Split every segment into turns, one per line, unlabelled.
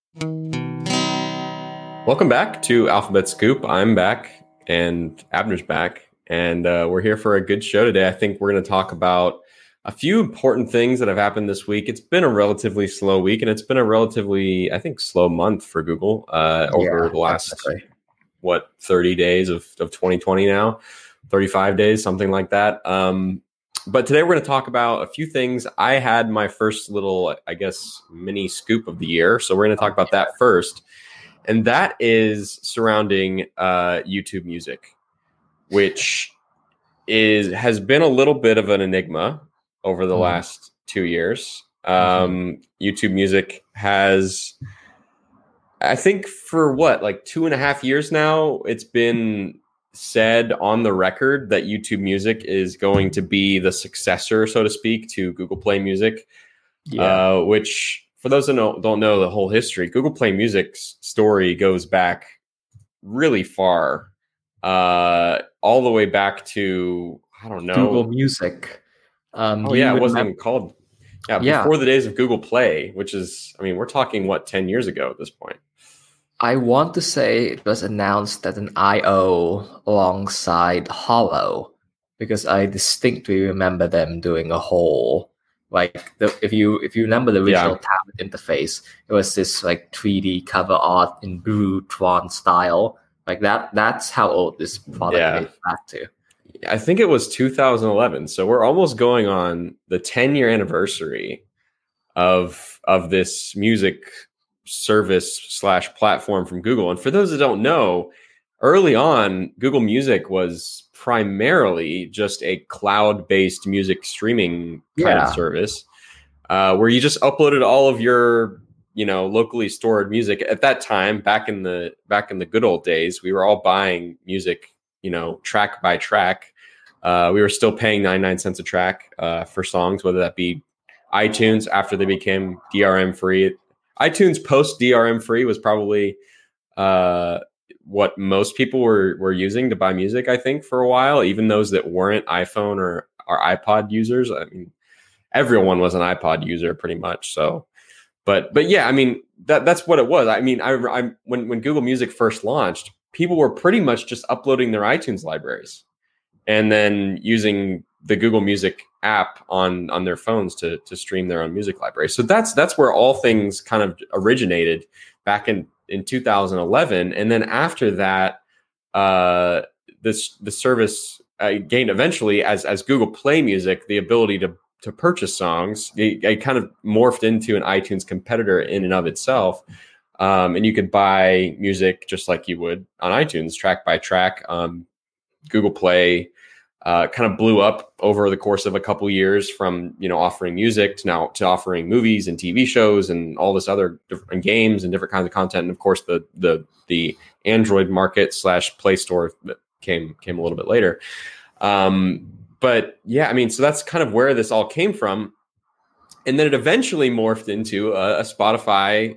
Welcome back to Alphabet Scoop. I'm back and Abner's back, and we're here for a good show today. I think we're going to talk about a few important things that have happened this week. It's been a relatively slow week, and it's been a relatively, I think, slow month for Google over the last, 30 days of 2020 now, 35 days, something like that. But today we're going to talk about a few things. I had my first little, I guess, mini scoop of the year. So we're going to talk about that first. And that is surrounding YouTube Music, which has been a little bit of an enigma over the last 2 years. YouTube Music has, I think for 2.5 years now, it's been said on the record that YouTube Music is going to be the successor, so to speak, to Google Play Music, which for those that don't know the whole history, Google Play Music's story goes back really far, all the way back to, I don't know,
Google Music.
It wasn't even called. Before the days of Google Play, which is, I mean, we're talking 10 years ago at this point.
I want to say it was announced at an I/O alongside Hollow, because I distinctly remember them doing a whole, if you remember the original tablet interface, it was this 3D cover art in blue Tron style. That's how old this product dates back to.
I think it was 2011. So we're almost going on the 10-year anniversary of this music service / platform from Google. And for those that don't know, early on, Google Music was primarily just a cloud-based music streaming kind of service, where you just uploaded all of your, locally stored music. At that time, back in the good old days, we were all buying music, track by track. We were still paying 99 cents a track for songs, whether that be iTunes after they became DRM free. iTunes post DRM free was probably what most people were using to buy music, I think, for a while, even those that weren't iPhone or iPod users. I mean, everyone was an iPod user pretty much. So, but yeah, I mean, that's what it was. I mean, when Google Music first launched, people were pretty much just uploading their iTunes libraries and then using the Google Music app on their phones to stream their own music library. So that's where all things kind of originated back in 2011. And then after that, the service gained eventually, as Google Play Music, the ability to purchase songs. It kind of morphed into an iTunes competitor in and of itself. And you could buy music just like you would on iTunes, track by track. Google Play kind of blew up over the course of a couple years, from offering music to offering movies and TV shows and all this other different games and different kinds of content. And of course, the Android market / Play Store that came a little bit later. But yeah, I mean, so that's kind of where this all came from, and then it eventually morphed into a Spotify.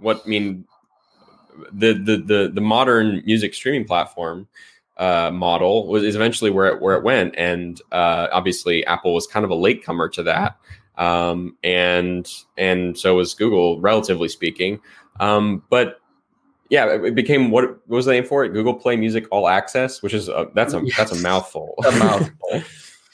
The modern music streaming platform model is eventually where it went, and obviously Apple was kind of a latecomer to that, and so was Google, relatively speaking. But yeah, it became, what was the name for it? Google Play Music All Access, which is that's a mouthful.
A mouthful.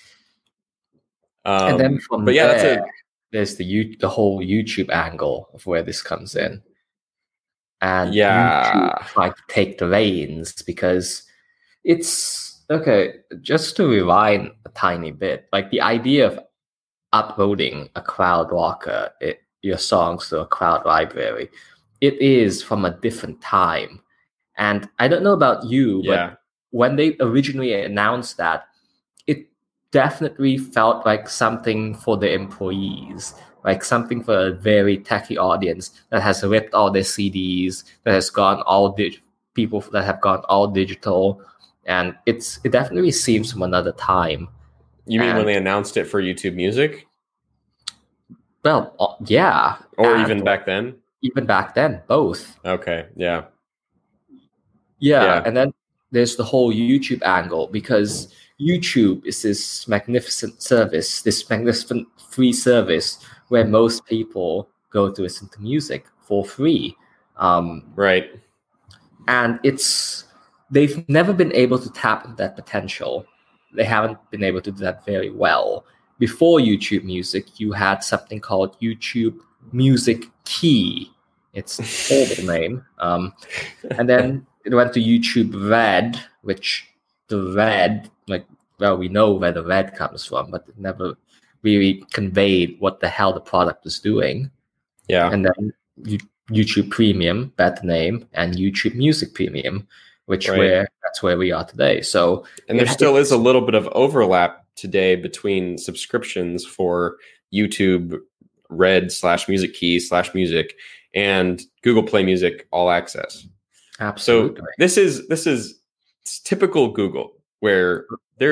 And then from there's the whole YouTube angle of where this comes in, and YouTube tried to take the reins, because it's okay. Just to rewind a tiny bit, the idea of uploading a CloudWalker, your songs to a cloud library, it is from a different time. And I don't know about you, but when they originally announced that, it definitely felt like something for the employees, like something for a very techie audience that has ripped all their CDs, that has gone people that have gone all digital. And it definitely seems from another time.
You mean when they announced it for YouTube Music?
Well, yeah.
Or even back then?
Even back then, both.
Okay, yeah.
Yeah, and then there's the whole YouTube angle, because YouTube is this magnificent service, this magnificent free service where most people go to listen to music for free.
Right.
And they've never been able to tap into that potential. They haven't been able to do that very well. Before YouTube Music, you had something called YouTube Music Key. It's a horrible name. And then it went to YouTube Red, which the Red, we know where the Red comes from, but it never really conveyed what the hell the product was doing.
Yeah.
And then YouTube Premium, better name, and YouTube Music Premium, that's where we are today. So,
and there still is a little bit of overlap today between subscriptions for YouTube Red /Music Key /Music and Google Play Music All Access.
Absolutely.
So this is typical Google, where there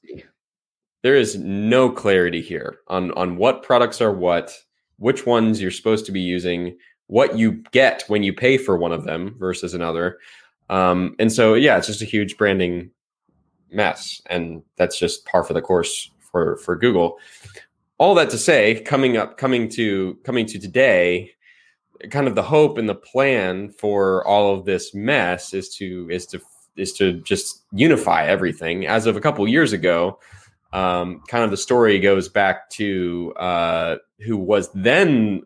is no clarity here on what products are what, which ones you're supposed to be using, what you get when you pay for one of them versus another. And so, yeah, it's just a huge branding mess, and that's just par for the course for Google. All that to say, coming to today, kind of the hope and the plan for all of this mess is to just unify everything. As of a couple years ago, kind of the story goes back to who was then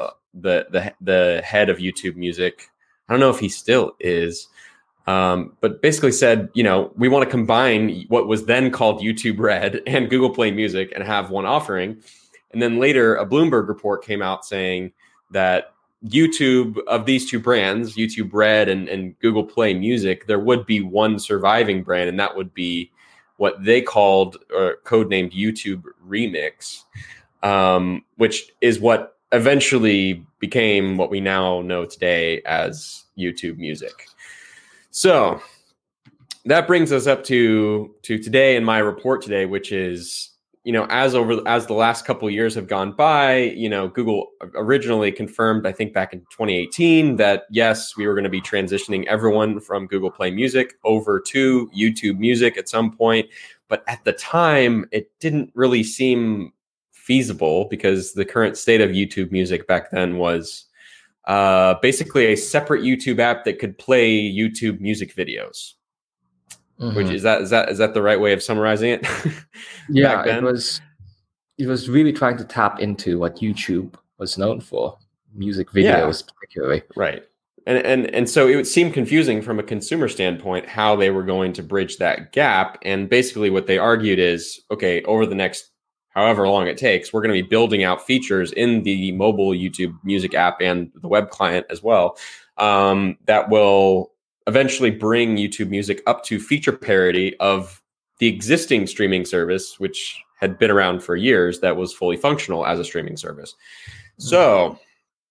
the head of YouTube Music. I don't know if he still is. But basically said, we want to combine what was then called YouTube Red and Google Play Music and have one offering. And then later, a Bloomberg report came out saying that YouTube, of these two brands, YouTube Red and Google Play Music, there would be one surviving brand, and that would be what they called or codenamed YouTube Remix, which is what eventually became what we now know today as YouTube Music. So that brings us up to today and my report today, which is, as the last couple of years have gone by, Google originally confirmed, I think back in 2018, that yes, we were going to be transitioning everyone from Google Play Music over to YouTube Music at some point. But at the time, it didn't really seem feasible because the current state of YouTube Music back then was basically a separate YouTube app that could play YouTube music videos. Mm-hmm. Which is that the right way of summarizing it?
Yeah, it was really trying to tap into what YouTube was known for, music videos particularly.
Right. And so it would seem confusing from a consumer standpoint how they were going to bridge that gap. And basically what they argued is, okay, over the next however long it takes, we're going to be building out features in the mobile YouTube Music app and the web client as well, that will eventually bring YouTube Music up to feature parity of the existing streaming service, which had been around for years, that was fully functional as a streaming service. So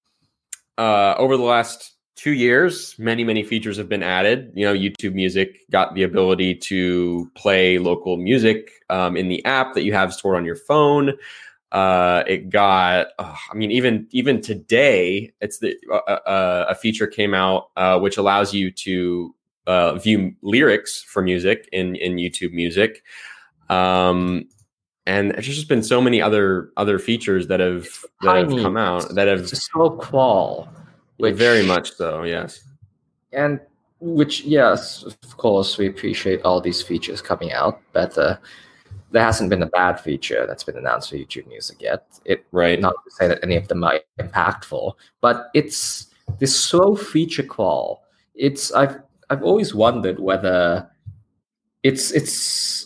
over the last 2 years, many features have been added. YouTube Music got the ability to play local music in the app that you have stored on your phone. It got, even today, it's a feature came out which allows you to view lyrics for music in YouTube Music. And there's just been so many other features that have come out that have.
It's a slow crawl.
Very much so, yes.
And which, yes, of course, we appreciate all these features coming out, but there hasn't been a bad feature that's been announced for YouTube Music yet. Not to say that any of them are impactful, but it's this slow feature crawl. I've always wondered whether it's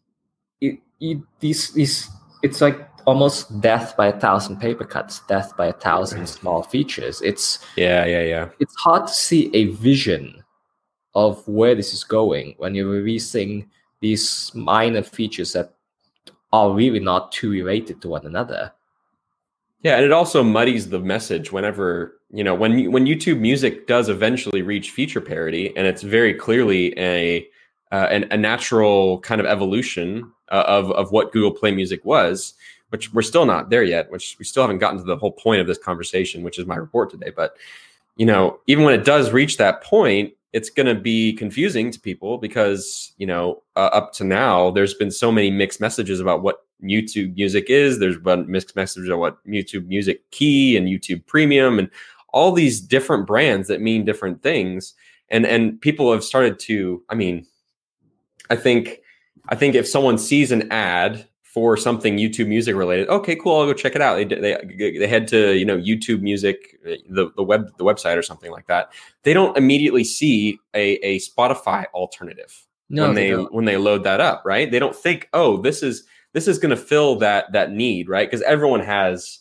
like almost death by 1,000 paper cuts, death by 1,000 small features. It's hard to see a vision of where this is going when you're releasing these minor features that are really not too related to one another.
Yeah, and it also muddies the message whenever, when YouTube Music does eventually reach feature parity, and it's very clearly a natural kind of evolution of what Google Play Music was, which we're still not there yet, which we still haven't gotten to the whole point of this conversation, which is my report today. But, even when it does reach that point, it's going to be confusing to people because, up to now, there's been so many mixed messages about what YouTube Music is. There's been mixed messages about what YouTube Music Key and YouTube Premium and all these different brands that mean different things. And people have started to, I mean, I think if someone sees an ad for something YouTube Music related, okay, cool, I'll go check it out. They head to, you know, YouTube Music, the website or something like that. They don't immediately see a Spotify alternative when they load that up, right? They don't think, oh, this is going to fill that need, right? Because everyone has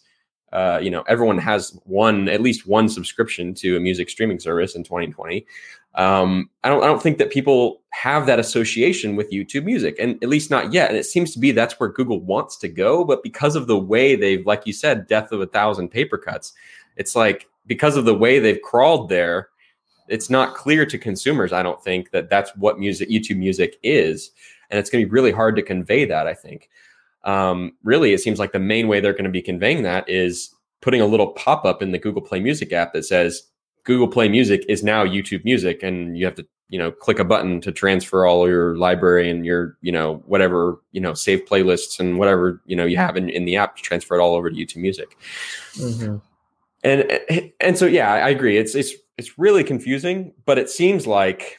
at least one subscription to a music streaming service in 2020. I don't think that people have that association with YouTube Music, and at least not yet. And it seems to be that's where Google wants to go. But because of the way they've, like you said, death of 1,000 paper cuts, it's like, because of the way they've crawled there, it's not clear to consumers, I don't think, that that's what YouTube Music is. And it's going to be really hard to convey that, I think. Really, it seems like the main way they're going to be conveying that is putting a little pop-up in the Google Play Music app that says Google Play Music is now YouTube Music, and you have to, you know, click a button to transfer all your library and your, you know, whatever, you know, save playlists and whatever, you know, you have in the app to transfer it all over to YouTube Music. Mm-hmm. And so, yeah, I agree. It's really confusing, but it seems like,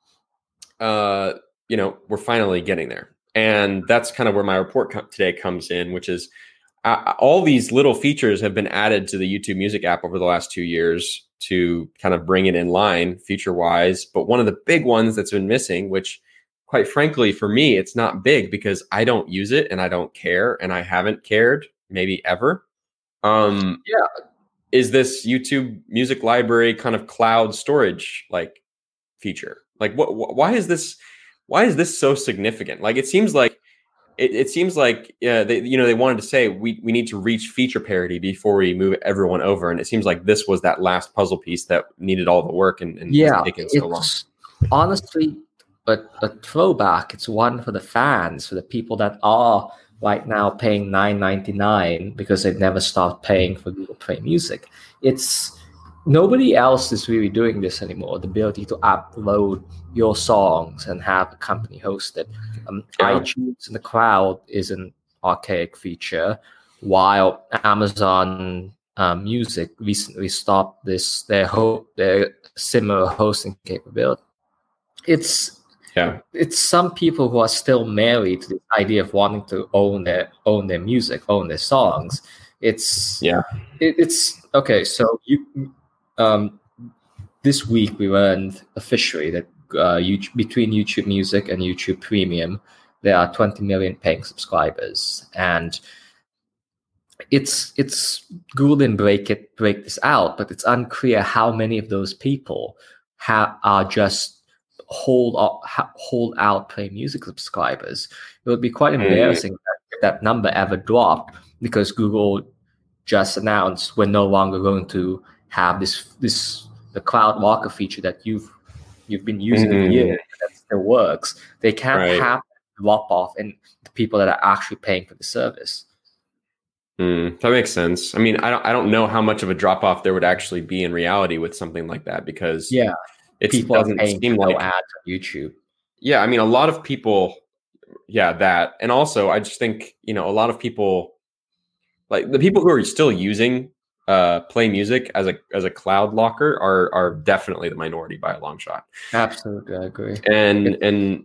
you know, we're finally getting there. And that's kind of where my report today comes in, which is all these little features have been added to the YouTube Music app over the last 2 years to kind of bring it in line feature-wise. But one of the big ones that's been missing, which quite frankly, for me, it's not big because I don't use it and I don't care, and I haven't cared maybe ever. Is this YouTube Music Library kind of cloud storage like feature? Like, why is this so significant? Like, it seems like they wanted to say we need to reach feature parity before we move everyone over, and it seems like this was that last puzzle piece that needed all the work and taking so long.
Honestly, a throwback. It's one for the fans, for the people that are right now paying $9.99 because they've never stopped paying for Google Play Music. It's nobody else is really doing this anymore. The ability to upload your songs and have the company host it. iTunes in the cloud is an archaic feature, while Amazon Music recently stopped their similar hosting capability. It's some people who are still married to the idea of wanting to own their music, own their songs. It's okay. So this week we learned officially that between YouTube Music and YouTube Premium, there are 20 million paying subscribers, and it's Google didn't break this out, but it's unclear how many of those people are just hold out Play Music subscribers. It would be quite embarrassing if that number ever dropped, because Google just announced we're no longer going to have the Cloud Locker feature that you've been using for years that still works. They can't have a drop off in the people that are actually paying for the service.
That makes sense. I mean, I don't know how much of a drop off there would actually be in reality with something like that, because
people doesn't seem like ads on YouTube.
Yeah, I mean, a lot of people, that, and also I just think, you know, a lot of people, like the people who are still using Play Music as a cloud locker are definitely the minority by a long shot.
Absolutely, I agree.
And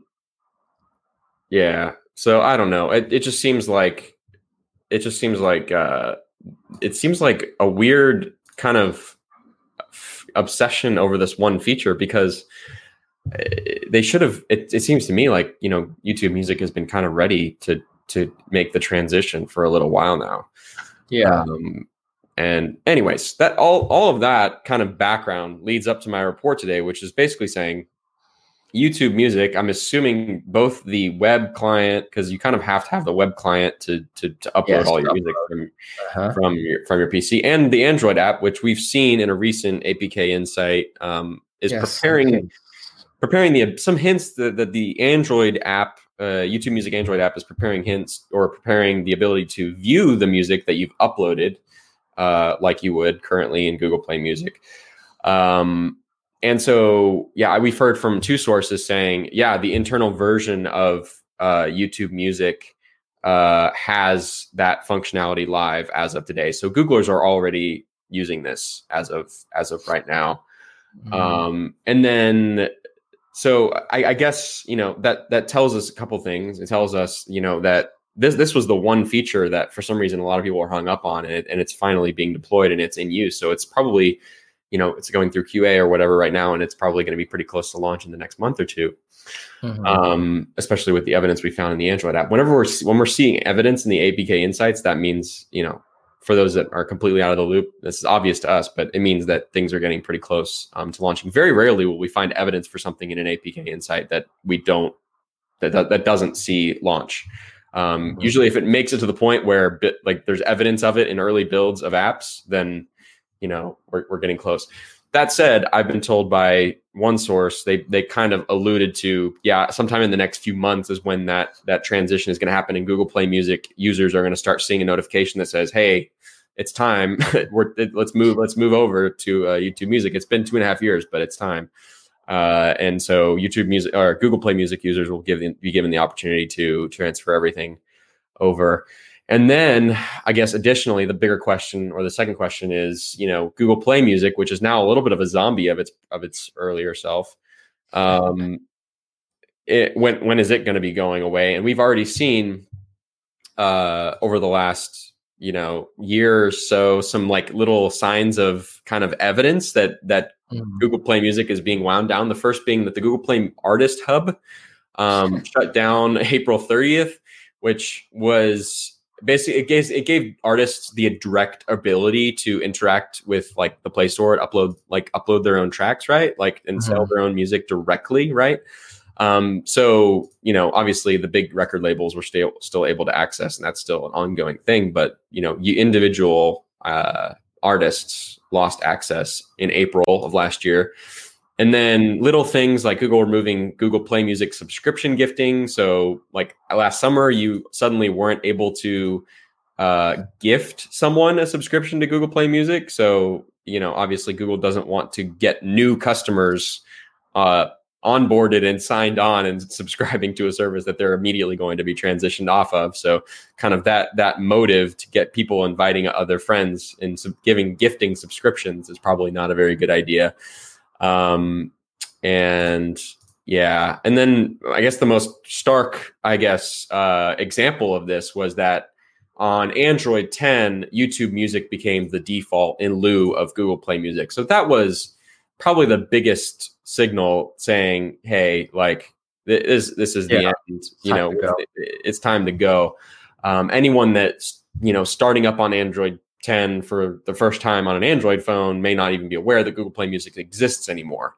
so I don't know. It just seems like it seems like a weird kind of obsession over this one feature, because they should have. It seems to me like, you know, YouTube Music has been kind of ready to make the transition for a little while now.
Yeah.
And anyways, that all of that kind of background leads up to my report today, which is basically saying YouTube Music, I'm assuming both the web client, because you kind of have to have the web client to upload all your music from your PC, and the Android app, which we've seen in a recent APK Insight, is preparing some hints that the Android app, YouTube Music Android app, is preparing hints or preparing the ability to view the music that you've uploaded, like you would currently in Google Play Music. And so, we've heard from two sources saying, the internal version of YouTube Music has that functionality live as of today. So Googlers are already, using this as of right now. And then, so I guess, that tells us a couple things. It tells us, that this was the one feature that for some reason a lot of people are hung up on, and it's finally being deployed and it's in use. So it's probably, it's going through QA or whatever right now, and it's probably going to be pretty close to launch in the next month or two. Especially with the evidence we found in the Android app. When we're seeing evidence in the APK insights, that means, for those that are completely out of the loop, this is obvious to us, but it means that things are getting pretty close to launching. Very rarely will we find evidence for something in an APK insight that that doesn't see launch. Usually, if it makes it to the point where there's evidence of it in early builds of apps, then we're getting close. That said, I've been told by one source, they kind of alluded to, sometime in the next few months is when that transition is going to happen, and Google Play Music users are going to start seeing a notification that says, "Hey, it's time. Let's move over to YouTube Music. It's been 2.5 years, but it's time." And so YouTube Music or Google Play Music users will be given the opportunity to transfer everything over. And then I guess additionally, the bigger question, or the second question, is, Google Play Music, which is now a little bit of a zombie of its earlier self. When is it going to be going away? And we've already seen over the last year or so some little signs of kind of evidence that Google Play Music is being wound down. The first being that the Google Play Artist Hub shut down April 30th, which was basically it gave artists the direct ability to interact with the Play Store, upload their own tracks, right? And sell their own music directly, right? So obviously the big record labels were still able to access, and that's still an ongoing thing. But individual artists lost access in April of last year. And then little things like Google removing Google Play Music subscription gifting. So last summer, you suddenly weren't able to gift someone a subscription to Google Play Music. So, obviously Google doesn't want to get new customers onboarded and signed on and subscribing to a service that they're immediately going to be transitioned off of. So kind of that motive to get people inviting other friends and gifting subscriptions is probably not a very good idea. And then I guess the most stark, example of this was that on Android 10, YouTube Music became the default in lieu of Google Play Music. So that was probably the biggest signal saying, "Hey, this is the end. It's time to go." Anyone that's starting up on Android 10 for the first time on an Android phone may not even be aware that Google Play Music exists anymore.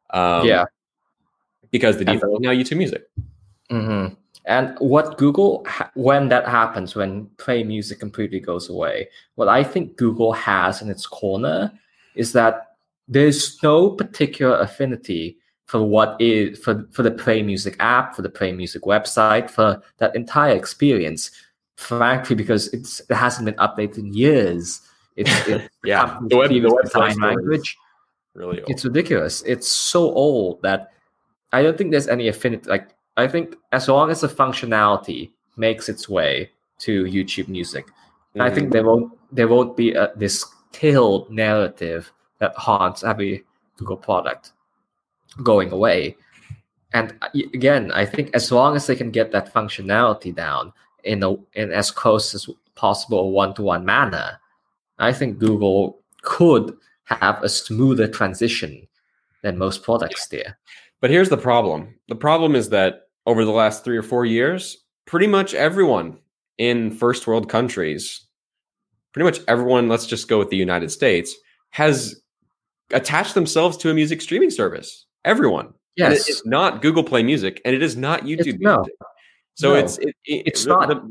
Because the default is now YouTube Music.
Mm-hmm. And what Google, when that happens, when Play Music completely goes away, what I think Google has in its corner is that there's no particular affinity for what is for the Play Music app, for the Play Music website, for that entire experience. Frankly, because it hasn't been updated in years. The web design language,
really old.
It's ridiculous. It's so old that I don't think there's any affinity. I think as long as the functionality makes its way to YouTube Music, I think there won't be this killed narrative that haunts every Google product going away. And again, I think as long as they can get that functionality down in as close as possible a one-to-one manner, I think Google could have a smoother transition than most products there.
But here's the problem. The problem is that over the last 3 or 4 years, pretty much everyone in first world countries, let's just go with the United States, has attached themselves to a music streaming service. Everyone.
Yes.
And it's not Google Play Music, and it is not YouTube Music. So it's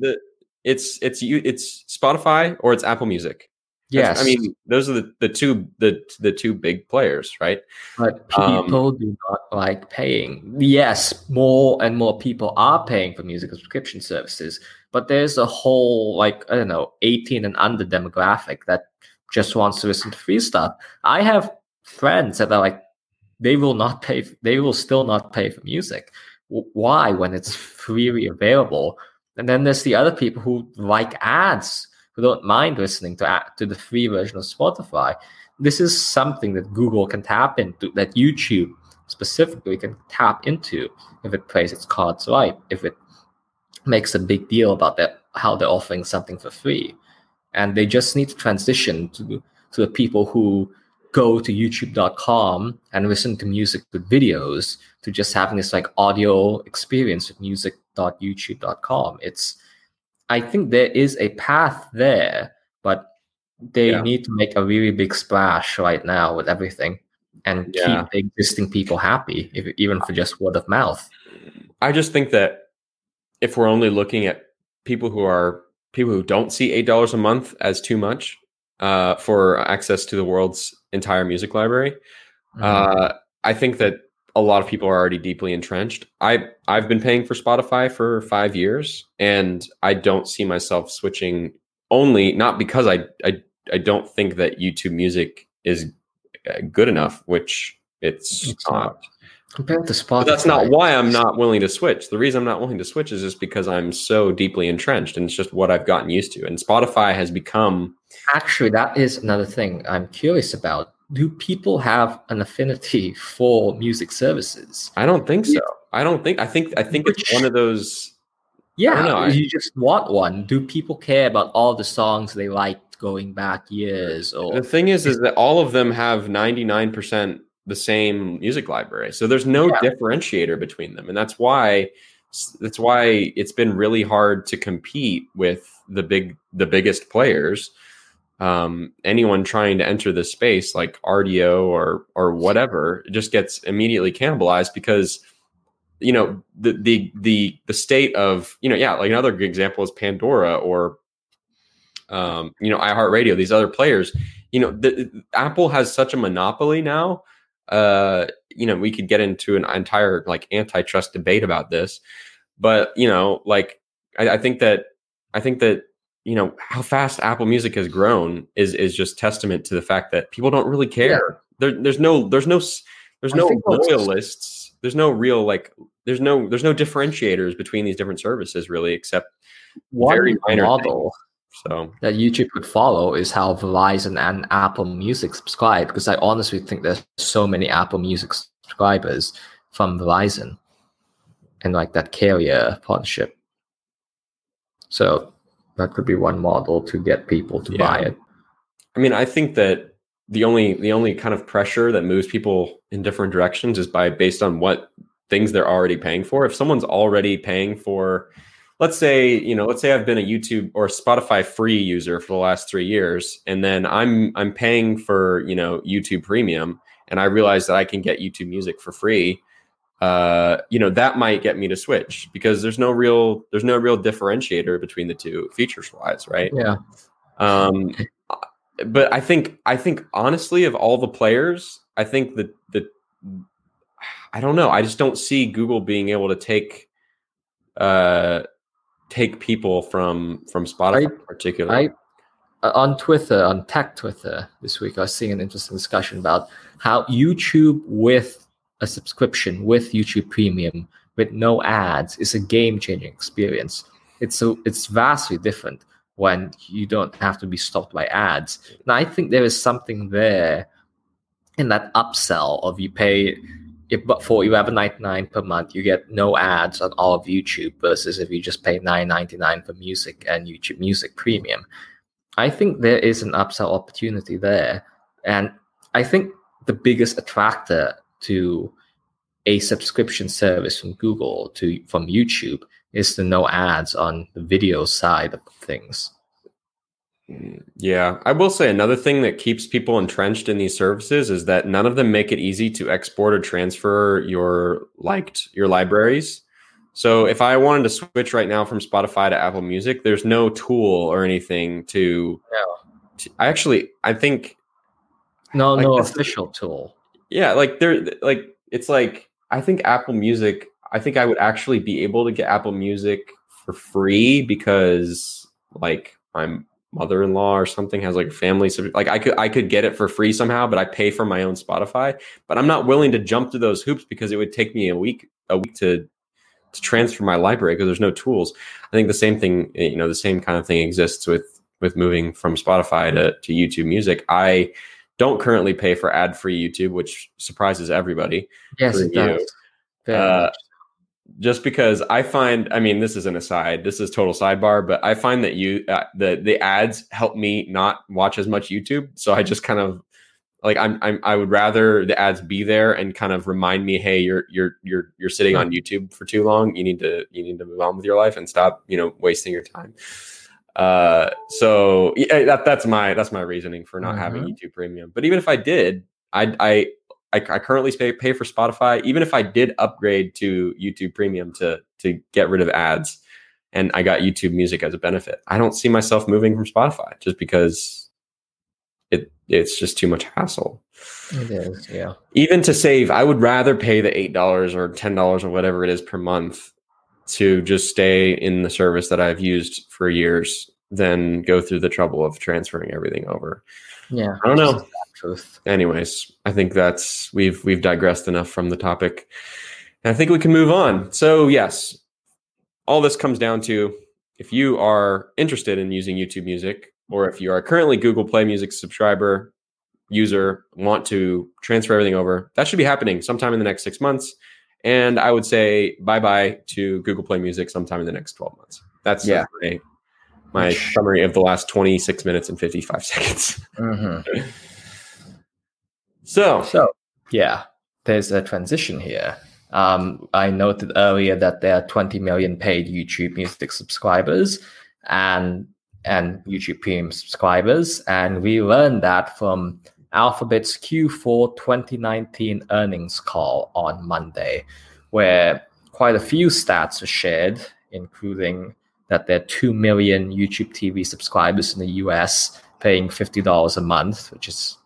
Spotify or it's Apple Music.
Yes,
I mean those are the two big players, right?
But people do not like paying. Yes, more and more people are paying for music subscription services, but there's a whole 18 and under demographic that just wants to listen to free stuff. I have friends that are they will still not pay for music. Why, when it's freely available? And then there's the other people who like ads, who don't mind listening to the free version of Spotify. This is something that Google can tap into, that YouTube specifically can tap into if it plays its cards right, if it makes a big deal about that, how they're offering something for free. And they just need to transition to the people who go to youtube.com and listen to music with videos to just having this like audio experience with music.youtube.com. I think there is a path there, but they need to make a really big splash right now with everything and keep the existing people happy, even for just word of mouth.
I just think that if we're only looking at people who don't see $8 a month as too much for access to the world's entire music library, I think that a lot of people are already deeply entrenched. I've been paying for Spotify for 5 years, and I don't see myself switching. Only not because I don't think that YouTube Music is good enough, which it's not.
Compared to Spotify.
But that's not why I'm not willing to switch. The reason I'm not willing to switch is just because I'm so deeply entrenched, and it's just what I've gotten used to. And Spotify has become...
Actually, that is another thing I'm curious about. Do people have an affinity for music services?
I don't think so. I think it's one of those...
Yeah, you just want one. Do people care about all the songs they liked going back years? Or
the thing is that all of them have 99% the same music library, so there's no differentiator between them, and that's why it's been really hard to compete with the biggest players. Anyone trying to enter this space like RDO or whatever just gets immediately cannibalized because the state of like another good example is Pandora or iHeartRadio. These other players, Apple has such a monopoly now. We could get into an entire like antitrust debate about this, but I think that how fast Apple Music has grown is just testament to the fact that people don't really care. There's no loyalists. There's no real there's no differentiators between these different services really, except
one
very minor
model
so
that YouTube could follow is how Verizon and Apple Music subscribe, because I honestly think there's so many Apple Music subscribers from Verizon and like that carrier partnership. So that could be one model to get people to buy it.
I mean, I think that the only kind of pressure that moves people in different directions is based on what things they're already paying for. If someone's already paying for, let's say I've been a YouTube or Spotify free user for the last 3 years, and then I'm paying for, YouTube Premium, and I realize that I can get YouTube Music for free. That might get me to switch because there's no real differentiator between the two features wise, right?
Yeah.
But I think honestly, of all the players, I think that I don't know. I just don't see Google being able to take people from Spotify in particular.
On Twitter, on Tech Twitter this week, I was seeing an interesting discussion about how YouTube with a subscription, with YouTube Premium, with no ads, is a game-changing experience. It's vastly different when you don't have to be stopped by ads. And I think there is something there in that upsell of you pay for $11.99 per month, you get no ads on all of YouTube, versus if you just pay $9.99 for music and YouTube Music Premium. I think there is an upsell opportunity there. And I think the biggest attractor to a subscription service from Google from YouTube is the no ads on the video side of things.
Yeah, I will say another thing that keeps people entrenched in these services is that none of them make it easy to export or transfer your libraries. So if I wanted to switch right now from Spotify to Apple Music, there's no tool or anything to I think
no official tool.
Yeah, I think Apple Music, I think I would actually be able to get Apple Music for free because my mother-in-law or something has a family, I could get it for free somehow, but I pay for my own Spotify. But I'm not willing to jump through those hoops because it would take me a week to transfer my library because there's no tools. I think the same thing, the same kind of thing exists with with moving from Spotify to YouTube Music. I don't currently pay for ad-free YouTube, which surprises everybody.
Yes, it does.
Just because I find, I mean, this is an aside, this is total sidebar, but I find that the ads help me not watch as much YouTube. So I just kind of like, I would rather the ads be there and kind of remind me, hey, you're sitting on YouTube for too long. You need to move on with your life and stop, wasting your time. So yeah, that's my reasoning for not having YouTube Premium. But even if I did, I currently pay for Spotify. Even if I did upgrade to YouTube Premium to get rid of ads, and I got YouTube Music as a benefit, I don't see myself moving from Spotify just because it's just too much hassle.
It is, yeah.
Even to save, I would rather pay the $8 or $10 or whatever it is per month to just stay in the service that I've used for years than go through the trouble of transferring everything over.
Yeah,
I don't know.
Truth.
Anyways, I think we've digressed enough from the topic. And I think we can move on. So yes, all this comes down to, if you are interested in using YouTube Music, or if you are currently Google Play Music subscriber, user, want to transfer everything over, that should be happening sometime in the next 6 months. And I would say bye-bye to Google Play Music sometime in the next 12 months. That's my summary of the last 26 minutes and 55 seconds. So
yeah, there's a transition here. I noted earlier that there are 20 million paid YouTube Music subscribers and YouTube Premium subscribers, and we learned that from Alphabet's Q4 2019 earnings call on Monday, where quite a few stats were shared, including that there are 2 million YouTube TV subscribers in the US paying $50 a month, which is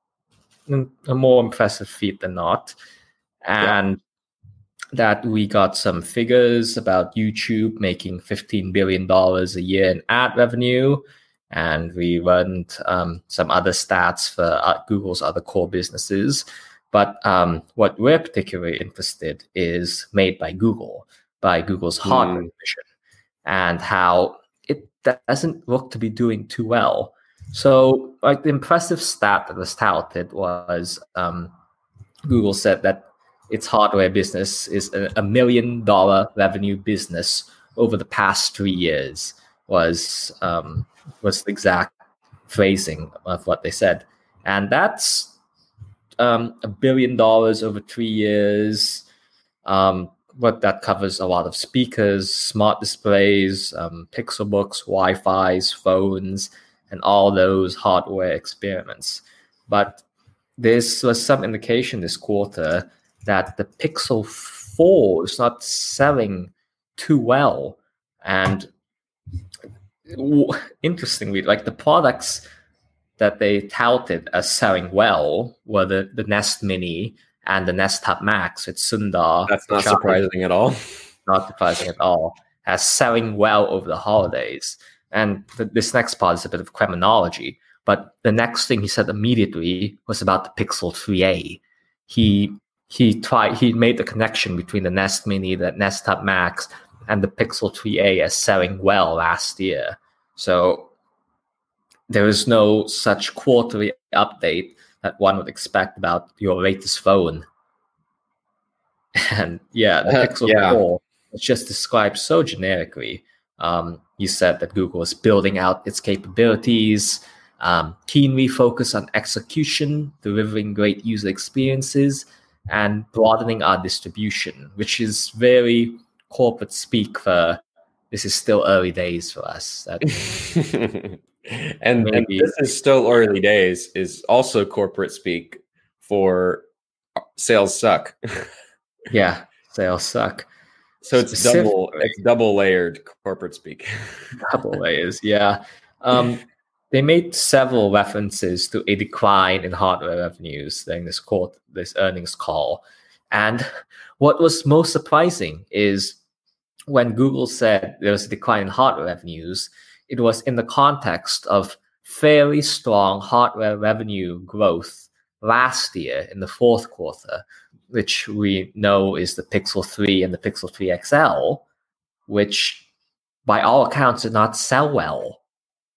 a more impressive feat than not. And that we got some figures about YouTube making $15 billion a year in ad revenue. And we learned some other stats for Google's other core businesses. But what we're particularly interested is Made by Google, by Google's hardware division, and how it doesn't look to be doing too well. So like the impressive stat that was touted was Google said that its hardware business is a $1 million revenue business over the past 3 years, was the exact phrasing of what they said. And that's $1 billion over 3 years. What that covers a lot of speakers, smart displays, Pixel books, Wi-Fi's, phones, and all those hardware experiments. But this was some indication this quarter that the Pixel 4 is not selling too well. And interestingly, like the products that they touted as selling well were the Nest Mini and the Nest Hub Max with Sundar.
That's not surprising at all.
Not surprising at all. As selling well over the holidays. And this next part is a bit of criminology. But the next thing he said immediately was about the Pixel 3a. He made the connection between the Nest Mini, the Nest Hub Max, and the Pixel 3a as selling well last year. So there is no such quarterly update that one would expect about your latest phone. And the Pixel 4 is just described so generically. You said that Google is building out its capabilities, keenly focused on execution, delivering great user experiences, and broadening our distribution, which is very corporate speak for this is still early days for us.
and this is still early days is also corporate speak for sales suck.
Yeah, sales suck.
So it's double layered corporate speak.
Double layers, yeah. They made several references to a decline in hardware revenues during this earnings call. And what was most surprising is when Google said there was a decline in hardware revenues, it was in the context of fairly strong hardware revenue growth last year in the fourth quarter, which we know is the Pixel 3 and the Pixel 3 XL, which by all accounts did not sell well.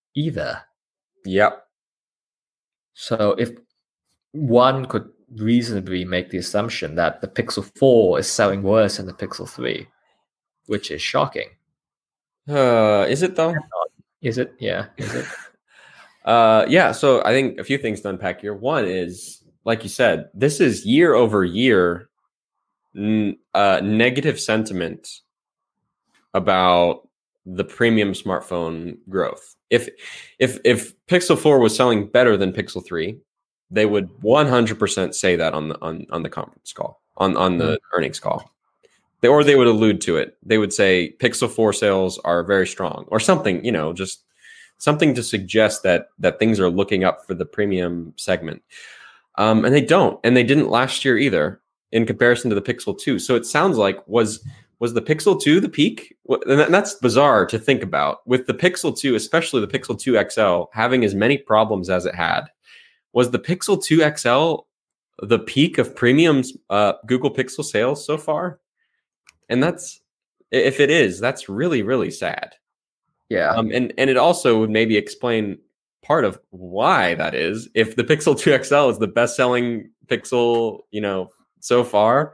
either.
Yep.
So if one could reasonably make the assumption that the Pixel 4 is selling worse than the Pixel 3, which is shocking.
Is it though?
Is it? Yeah. Is it?
Yeah. So I think a few things to unpack here. One is, like you said, this is year over year negative sentiment about the premium smartphone growth. If Pixel 4 was selling better than Pixel 3, they would 100% say that on the conference call, on the earnings call. Or they would allude to it. They would say Pixel 4 sales are very strong or something, just something to suggest that things are looking up for the premium segment. And they don't. And they didn't last year either in comparison to the Pixel 2. So it sounds like was the Pixel 2 the peak? And that's bizarre to think about. With the Pixel 2, especially the Pixel 2 XL, having as many problems as it had, was the Pixel 2 XL the peak of premium Google Pixel sales so far? And if it is, that's really, really sad.
Yeah.
And it also would maybe explain part of why that is. If the Pixel 2 XL is the best-selling Pixel, so far,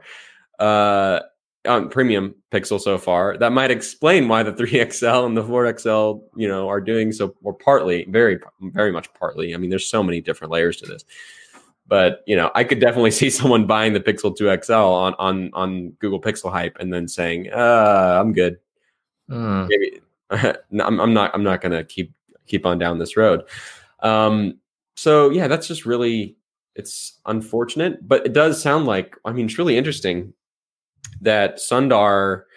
premium Pixel so far, that might explain why the 3XL and the 4XL, are doing so, or partly, very, very much partly. I mean, there's so many different layers to this. But I could definitely see someone buying the Pixel 2 XL on Google Pixel hype and then saying, "I'm good." Maybe I'm not going to keep on down this road. So yeah, that's just really, it's unfortunate, but it does sound like, it's really interesting that Sundar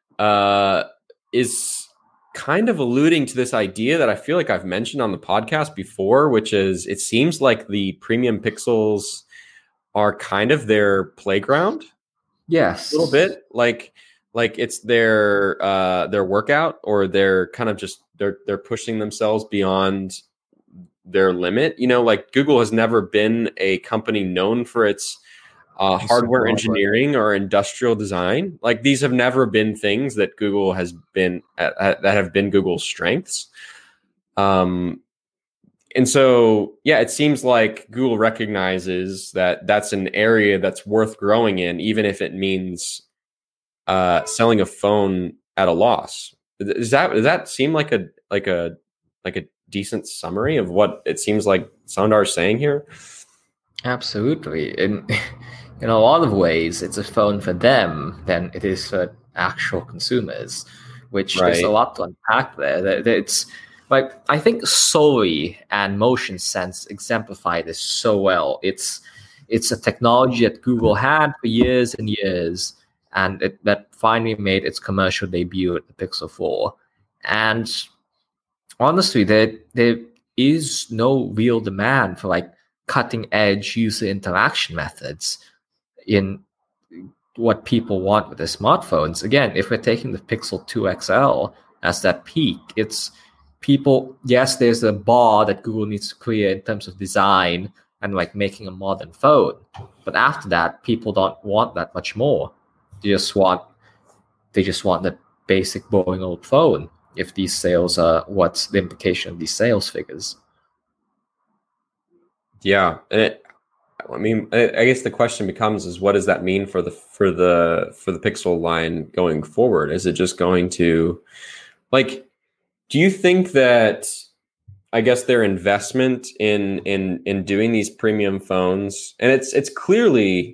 is kind of alluding to this idea that I feel like I've mentioned on the podcast before, which is it seems like the premium Pixels are kind of their playground.
Yes.
A little bit like it's their workout, or they're kind of just, they're pushing themselves beyond their limit. Like Google has never been a company known for its hardware engineering or industrial design. Like these have never been things that Google has been that have been Google's strengths. And so, yeah, it seems like Google recognizes that that's an area that's worth growing in, even if it means selling a phone at a loss. Does that seem like a decent summary of what it seems like Sundar is saying here?
Absolutely. In a lot of ways, it's a phone for them than it is for actual consumers, which there's a lot to unpack there. It's like, I think Soli and Motion Sense exemplify this so well. It's a technology that Google had for years and years, and that finally made its commercial debut at the Pixel 4. And honestly, there is no real demand for like cutting edge user interaction methods in what people want with their smartphones. Again, if we're taking the Pixel 2 XL as that peak, it's people, yes, there's a bar that Google needs to clear in terms of design and like making a modern phone. But after that, people don't want that much more. They just want the basic boring old phone, if these sales are what's the implication of these sales figures.
Yeah. I guess the question becomes is, what does that mean for the Pixel line going forward? Is it just going to, like, do you think that, I guess, their investment in doing these premium phones, and it's clearly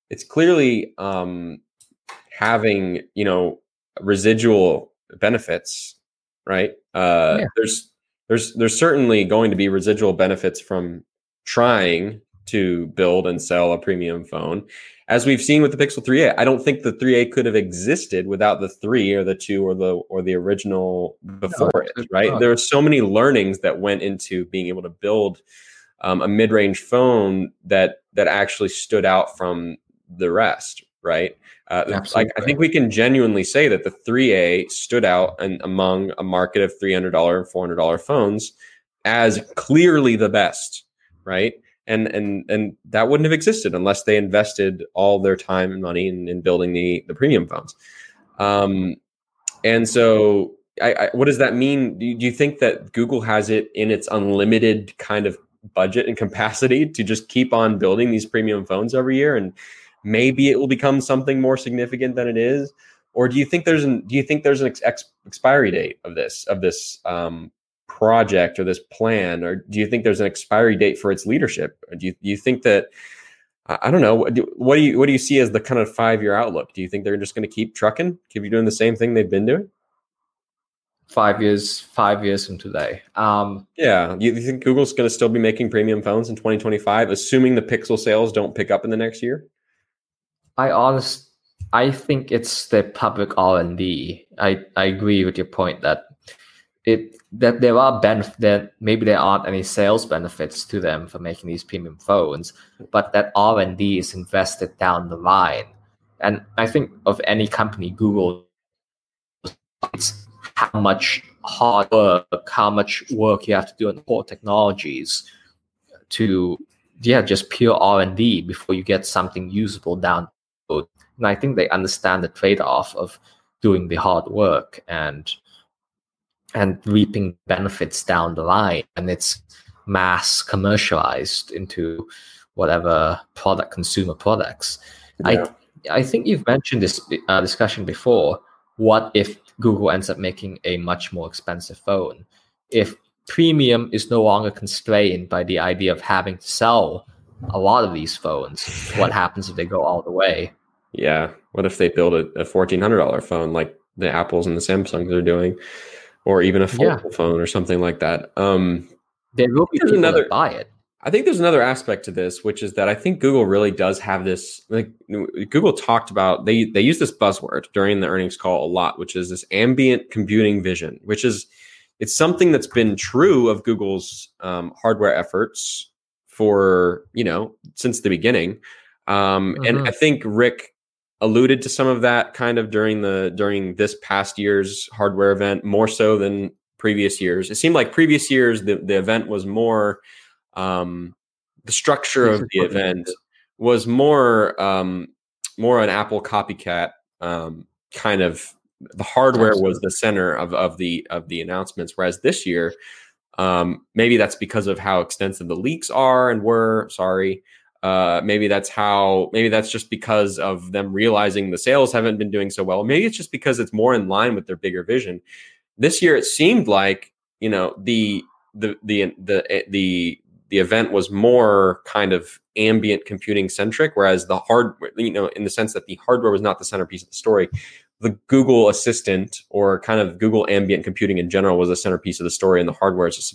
having, residual benefits, right? There's certainly going to be residual benefits from trying to build and sell a premium phone, as we've seen with the Pixel 3a. I don't think the 3a could have existed without the 3 or the 2 or the original before it, right? There are so many learnings that went into being able to build a mid-range phone that actually stood out from the rest, right? Like, I think we can genuinely say that the 3a stood out among a market of $300 and $400 phones as clearly the best, right? And that wouldn't have existed unless they invested all their time and money in building the premium phones. And so, what does that mean? Do you think that Google has it in its unlimited kind of budget and capacity to just keep on building these premium phones every year, and maybe it will become something more significant than it is? Or do you think there's an expiry date of this project or this plan, or do you think there's an expiry date for its leadership? Or do you think that, I don't know, what do you see as the kind of 5-year outlook? Do you think they're just going to keep trucking, keep doing the same thing they've been doing?
5 years from today.
Yeah, you think Google's going to still be making premium phones in 2025, assuming the Pixel sales don't pick up in the next year?
I think it's the public R&D. I agree with your point that there are that maybe there aren't any sales benefits to them for making these premium phones, but that R&D is invested down the line. And I think of any company, Google, it's how much hard work, how much work you have to do on core technologies to, just pure R&D before you get something usable down the road. And I think they understand the trade-off of doing the hard work and reaping benefits down the line, and it's mass commercialized into whatever consumer products. Yeah. I think you've mentioned this discussion before. What if Google ends up making a much more expensive phone? If premium is no longer constrained by the idea of having to sell a lot of these phones, what happens if they go all the way?
Yeah. What if they build a $1,400 phone like the Apples and the Samsungs are doing, or even a foldable phone or something like that?
There will be people that buy it.
I think there's another aspect to this, which is that I think Google really does have this, like Google talked about, they use this buzzword during the earnings call a lot, which is this ambient computing vision, which is, it's something that's been true of Google's hardware efforts for, since the beginning. And I think Rick alluded to some of that kind of during this past year's hardware event, more so than previous years. It seemed like previous years, the event was more, the structure of the event was more an Apple copycat, kind of. The hardware was the center of the announcements, whereas this year, maybe that's because of how extensive the leaks are and were. Maybe that's just because of them realizing the sales haven't been doing so well. Maybe it's just because it's more in line with their bigger vision. This year, it seemed like the event was more kind of ambient computing centric, whereas the hardware, in the sense that the hardware was not the centerpiece of the story. The Google Assistant, or kind of Google ambient computing in general, was the centerpiece of the story, and the hardware is a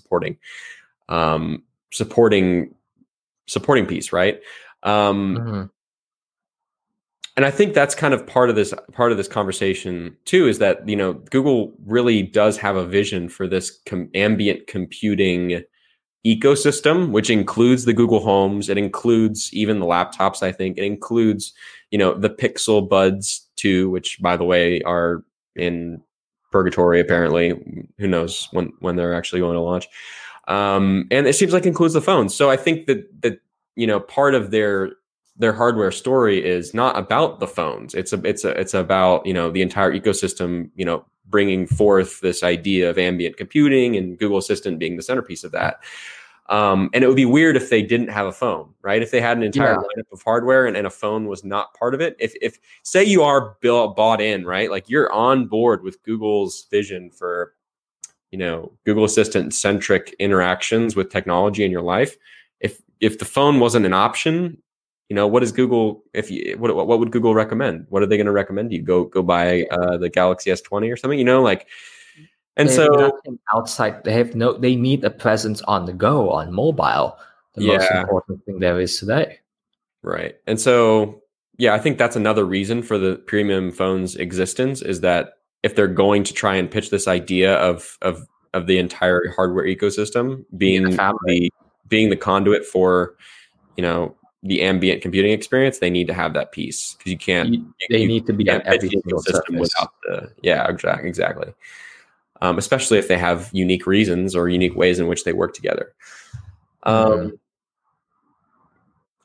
supporting piece, right? And I think that's kind of part of this conversation too, is that Google really does have a vision for this ambient computing ecosystem, which includes the Google Homes. It includes even the laptops. I think it includes the Pixel Buds 2, which, by the way, are in purgatory apparently. Who knows when they're actually going to launch? And it seems like it includes the phones. So I think that part of their hardware story is not about the phones. It's about the entire ecosystem. Bringing forth this idea of ambient computing, and Google Assistant being the centerpiece of that. And it would be weird if they didn't have a phone, right? If they had an entire lineup of hardware and a phone was not part of it. If say you are bought in, right? Like you're on board with Google's vision for, Google Assistant centric interactions with technology in your life. If the phone wasn't an option, what is Google? What would Google recommend? What are they going to recommend you? Go buy the Galaxy S20 or something, And so
outside, they need a presence on the go, on mobile. The most important thing there is today.
Right. And so, I think that's another reason for the premium phone's existence, is that if they're going to try and pitch this idea of the entire hardware ecosystem being the conduit for, the ambient computing experience, they need to have that piece, because you can't.
They need to be on every single
system without exactly. Especially if they have unique reasons or unique ways in which they work together. On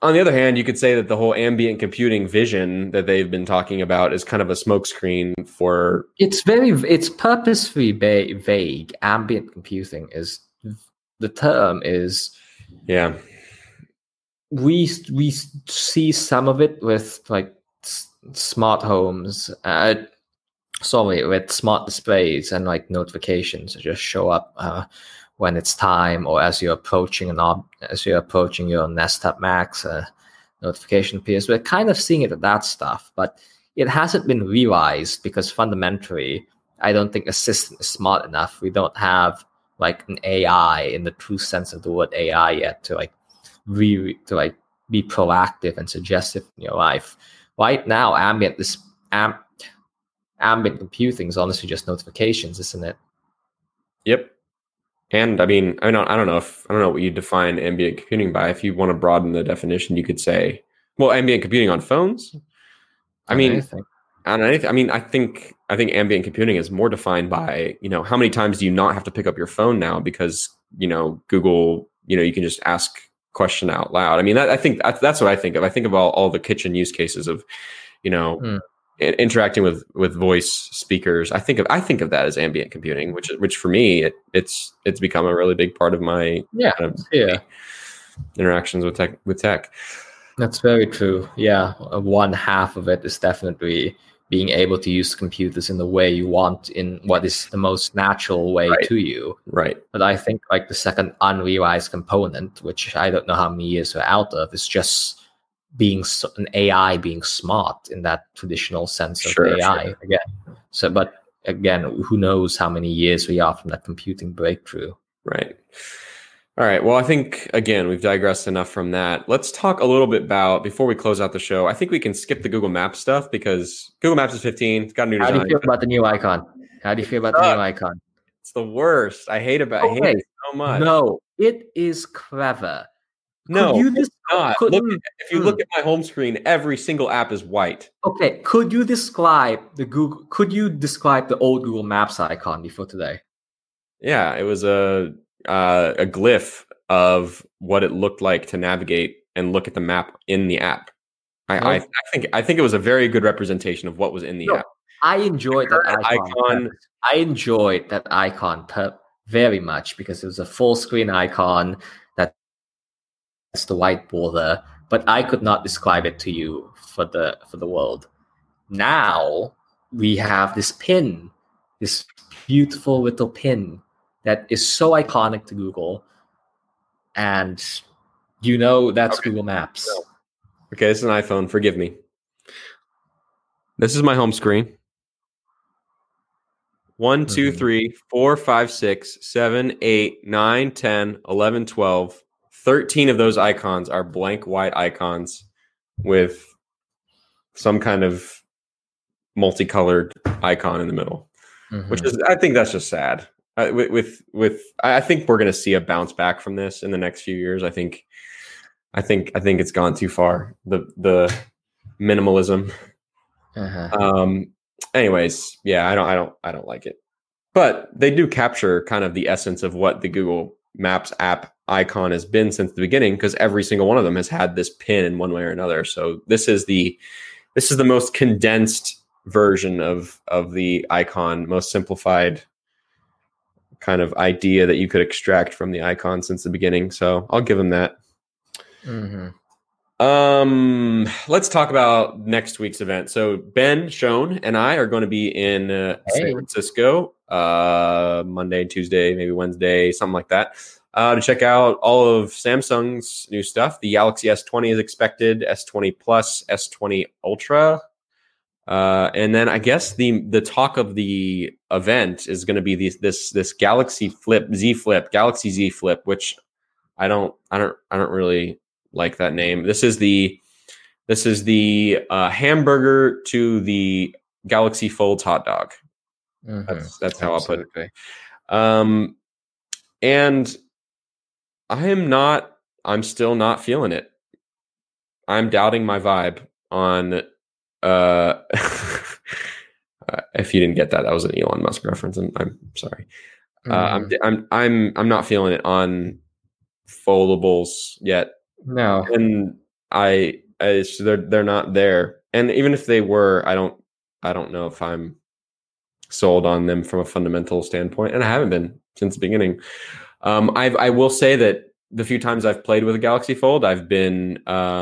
on the other hand, you could say that the whole ambient computing vision that they've been talking about is kind of a smokescreen for.
It's purposefully vague. Ambient computing is the term is.
Yeah.
We see some of it with like smart homes. With smart displays and like notifications that just show up when it's time, or as you're approaching your Nest Tab Max, notification appears. We're kind of seeing it with that stuff, but it hasn't been realized because fundamentally, I don't think Assistant is smart enough. We don't have like an AI in the true sense of the word AI yet to be proactive and suggestive in your life. Right now, ambient computing is honestly just notifications, isn't it?
Yep. And I mean, I don't know what you define ambient computing by. If you want to broaden the definition, you could say, well, ambient computing on phones. I mean, on anything. I mean, I think ambient computing is more defined by, how many times do you not have to pick up your phone now because, Google, you can just ask question out loud. I mean, I think that's what I think of. I think of all the kitchen use cases of, interacting with voice speakers. I think of that as ambient computing, which for me it's become a really big part of my interactions with tech.
That's very true. Yeah, one half of it is definitely being able to use computers in the way you want, in what is the most natural way to you.
Right.
But I think like the second unrealized component, which I don't know how many years we're out of, is just being an AI being smart in that traditional sense of AI again. So, but again, who knows how many years we are from that computing breakthrough?
Right. All right. Well, I think again we've digressed enough from that. Let's talk a little bit about, before we close out the show. I think we can skip the Google Maps stuff because Google Maps is 15. It's got a new design.
How do you feel about the new icon?
It's the worst. I hate it so much.
No, it is clever.
No, it's not. If you look at my home screen, every single app is white.
Okay, could you describe the old Google Maps icon before today?
Yeah, it was a glyph of what it looked like to navigate and look at the map in the app. I think it was a very good representation of what was in the app.
I enjoyed that icon. I enjoyed that icon very much because it was a full screen icon that's the white border, but I could not describe it to you for the world. Now we have this pin, this beautiful little pin that is so iconic to Google, and that's Google Maps.
Okay, this is an iPhone. Forgive me. This is my home screen. 1, 2, 3, 4, 5, 6, 7, 8, 9, 10, 11, 12. 13 of those icons are blank white icons with some kind of multicolored icon in the middle, which is, I think that's just sad. I think we're going to see a bounce back from this in the next few years. I think it's gone too far. The minimalism. Anyways, yeah, I don't like it, but they do capture kind of the essence of what the Google Maps app icon has been since the beginning, because every single one of them has had this pin in one way or another. So this is the most condensed version of the icon, most simplified kind of idea that you could extract from the icon since the beginning. So I'll give them that. Let's talk about next week's event. So Ben Schoen and I are going to be in San Francisco Monday, Tuesday, maybe Wednesday, something like that, to check out all of Samsung's new stuff. The Galaxy S20 is expected, S20 Plus, S20 Ultra, and then I guess the talk of the event is going to be this Galaxy Galaxy Z Flip, which I don't really like that name. This is the hamburger to the Galaxy Folds hot dog. That's how I'll put it. And I'm still not feeling it. I'm doubting my vibe on if you didn't get that was an Elon Musk reference, and I'm sorry. I'm not feeling it on foldables yet.
No.
And they're not there. And even if they were, I don't know if I'm sold on them from a fundamental standpoint, and I haven't been since the beginning. I will say that the few times I've played with a Galaxy Fold, I've been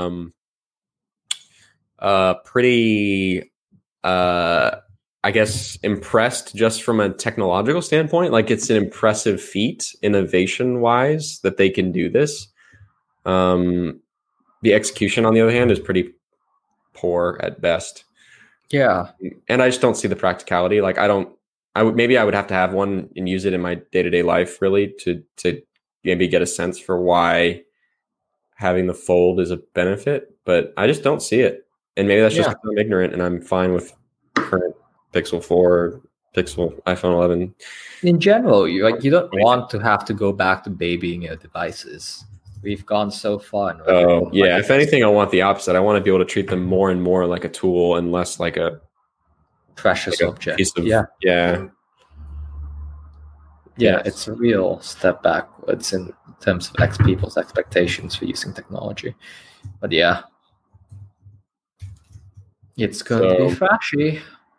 pretty, I guess, impressed just from a technological standpoint. Like, it's an impressive feat, innovation-wise, that they can do this. The execution, on the other hand, is pretty poor at best.
Yeah,
and I just don't see the practicality. Like, I would have to have one and use it in my day-to-day life, really, to maybe get a sense for why having the Fold is a benefit. But I just don't see it, and maybe that's just because I'm ignorant, and I'm fine with current Pixel 4, Pixel, iPhone 11.
In general, you don't want to have to go back to babying your devices. We've gone so far.
Oh, yeah. If anything, I want the opposite. I want to be able to treat them more and more like a tool and less like a
precious object.
Yeah.
It's a real step backwards in terms of people's expectations for using technology. But yeah, it's going to be flashy.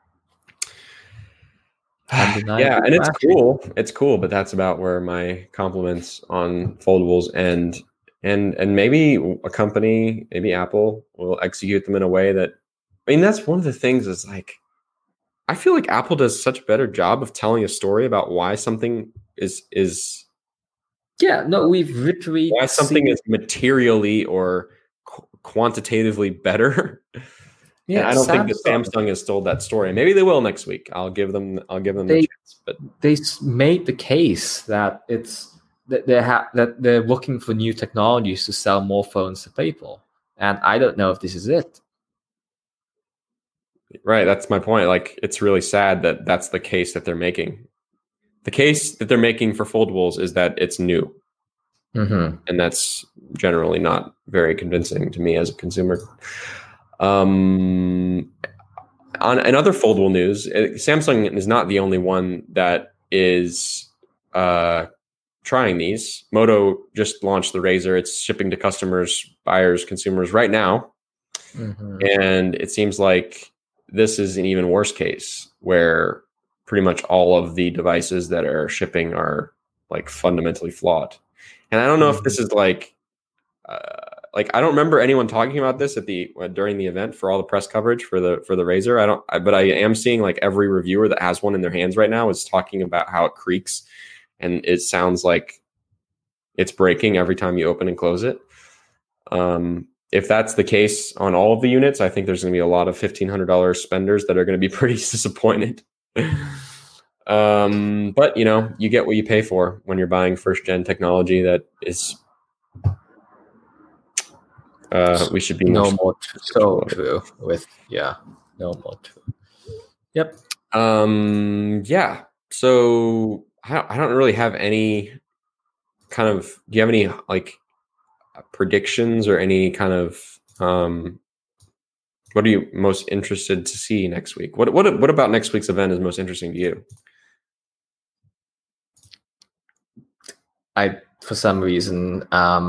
Yeah, and it's cool. It's cool, but that's about where my compliments on foldables end. And maybe a company, maybe Apple, will execute them in a way that, I mean, that's one of the things is like, I feel like Apple does such a better job of telling a story about why something is
we've literally
why something is materially or quantitatively better. Yeah, and I don't think that Samsung has told that story. Maybe they will next week. I'll give them the chance. But
they made the case that that they're looking for new technologies to sell more phones to people, and I don't know if this is it.
Right, that's my point. Like, it's really sad that that's the case that they're making. The case that they're making for foldables is that it's new, and that's generally not very convincing to me as a consumer. On another foldable news, Samsung is not the only one that is trying these. Moto just launched the Razr. It's shipping to customers, buyers, consumers right now. And it seems like this is an even worse case where pretty much all of the devices that are shipping are like fundamentally flawed. And I don't know if this is like I don't remember anyone talking about this at during the event for all the press coverage for the Razr. But I am seeing like every reviewer that has one in their hands right now is talking about how it creaks and it sounds like it's breaking every time you open and close it. If that's the case on all of the units, I think there's going to be a lot of $1,500 spenders that are going to be pretty disappointed. But you get what you pay for when you're buying first gen technology that is. We should be
no more so true with no more true. Yep.
Yeah. So I don't really have any kind of. Do you have any like predictions or any kind of? What are you most interested to see next week? What about next week's event is most interesting to you?
For some reason.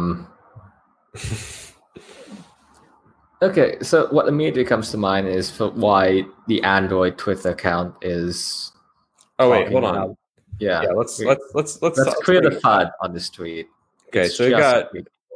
Okay, so what immediately comes to mind is for why the Android Twitter account is.
Oh wait, hold on.
Yeah,
let's
clear the FUD on this tweet.
Okay, so we got.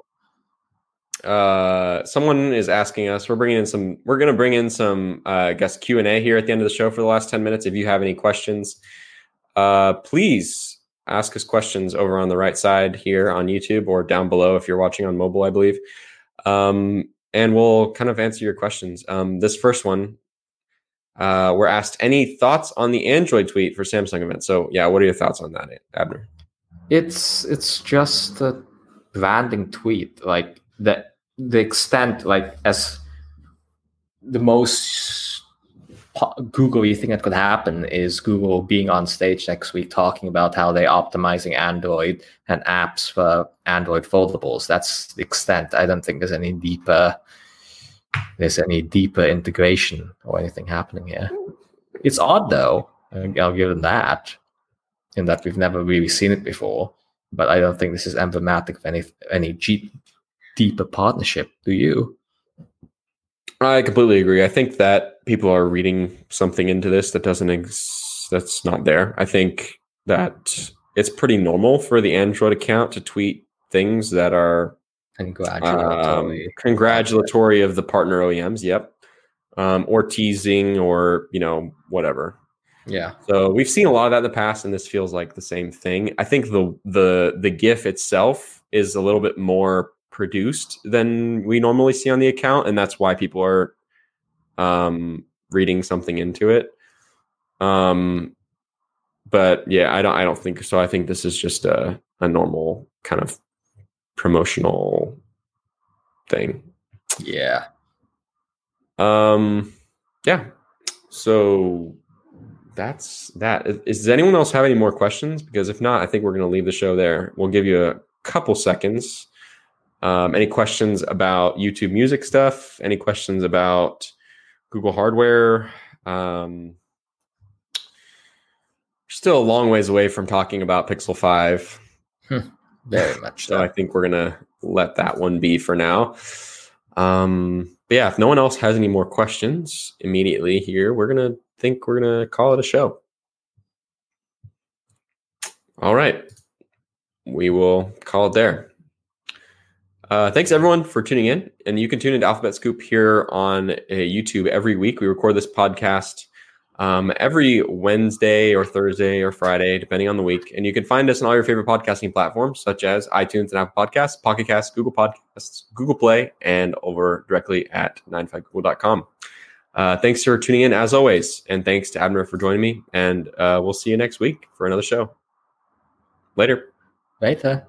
Someone is asking us. We're going to bring in some, I guess, Q&A here at the end of the show for the last 10 minutes. If you have any questions, please ask us questions over on the right side here on YouTube or down below if you're watching on mobile, I believe. And we'll kind of answer your questions. This first one, we're asked any thoughts on the Android tweet for Samsung event. So yeah, what are your thoughts on that, Abner?
It's just a branding tweet, like the extent, like as the most Google-y thing that could happen is Google being on stage next week talking about how they're optimizing Android and apps for Android foldables. That's the extent. I don't think there's any deeper integration or anything happening here. It's odd though. I'll give them that, in that we've never really seen it before. But I don't think this is emblematic of any deeper partnership. Do you?
I completely agree. I think that people are reading something into this that that's not there. I think that it's pretty normal for the Android account to tweet things that are congratulatory of the partner OEMs. Yep. Or teasing, or whatever.
Yeah.
So we've seen a lot of that in the past, and this feels like the same thing. I think the GIF itself is a little bit more produced than we normally see on the account, and that's why people are reading something into it. But yeah, I don't think so. I think this is just a normal kind of promotional thing.
Yeah.
Yeah. So that's that. Does anyone else have any more questions? Because if not, I think we're going to leave the show there. We'll give you a couple seconds. Any questions about YouTube Music stuff? Any questions about Google hardware? Still a long ways away from talking about Pixel 5.
Very much
so. I think we're going to let that one be for now. But yeah, if no one else has any more questions immediately here, we're going to call it a show. All right. We will call it there. Thanks everyone for tuning in, and you can tune into Alphabet Scoop here on YouTube every week. We record this podcast every Wednesday or Thursday or Friday, depending on the week. And you can find us on all your favorite podcasting platforms, such as iTunes and Apple Podcasts, Pocket Casts, Google Podcasts, Google Play, and over directly at 95google.com. Thanks for tuning in as always. And thanks to Abner for joining me. And we'll see you next week for another show. Later.
Later.